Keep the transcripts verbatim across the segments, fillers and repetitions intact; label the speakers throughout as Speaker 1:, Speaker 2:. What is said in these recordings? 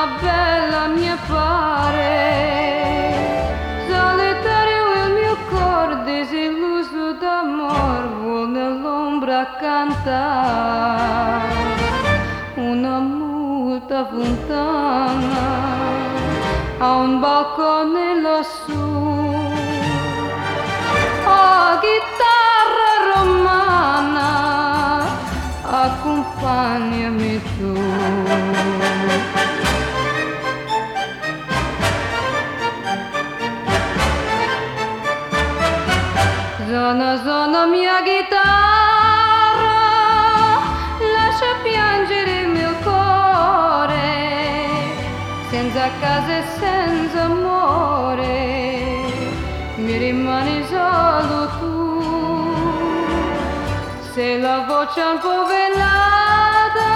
Speaker 1: bella mia pare, solitario il mio cor disilluso d'amor vuol nell'ombra cantare una muta fontana a un balcone lassù. Oh, chitarra romana, accompagnami tu. Suona, suona mia chitarra, lascia piangere il mio cuore, senza casa e senza amore, mi rimani solo tu. Se la voce è un po' velata,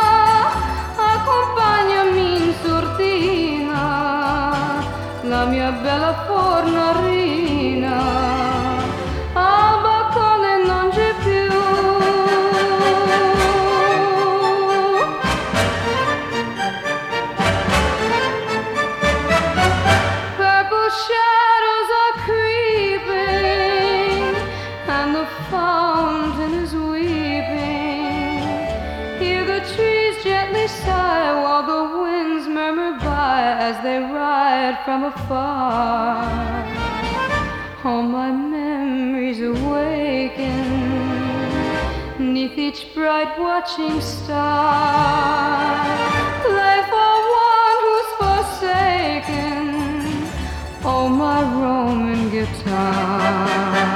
Speaker 1: accompagnami in sordina, la mia bella fornarina. Al balcone non c'è più. Purple shadows are creeping and the fountain is weeping. Hear the trees gently sigh while the winds murmur by as they ride from afar. All my memories awaken 'neath each bright watching star. Play for one who's forsaken, oh my Roman guitar.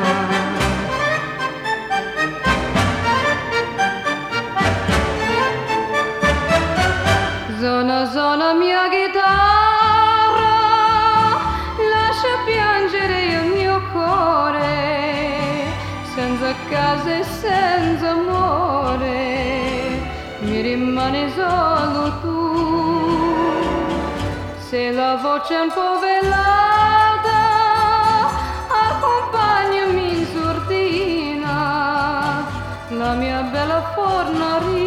Speaker 1: Zona, zona mia chitarra, lascia piangere il mio cuore, senza casa e senza amore, mi rimani solo tu. Se la voce è un po' velata, accompagnami in sordina, la mia bella fornarina.